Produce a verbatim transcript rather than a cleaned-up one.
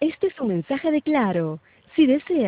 Este es un mensaje de Claro. Si desea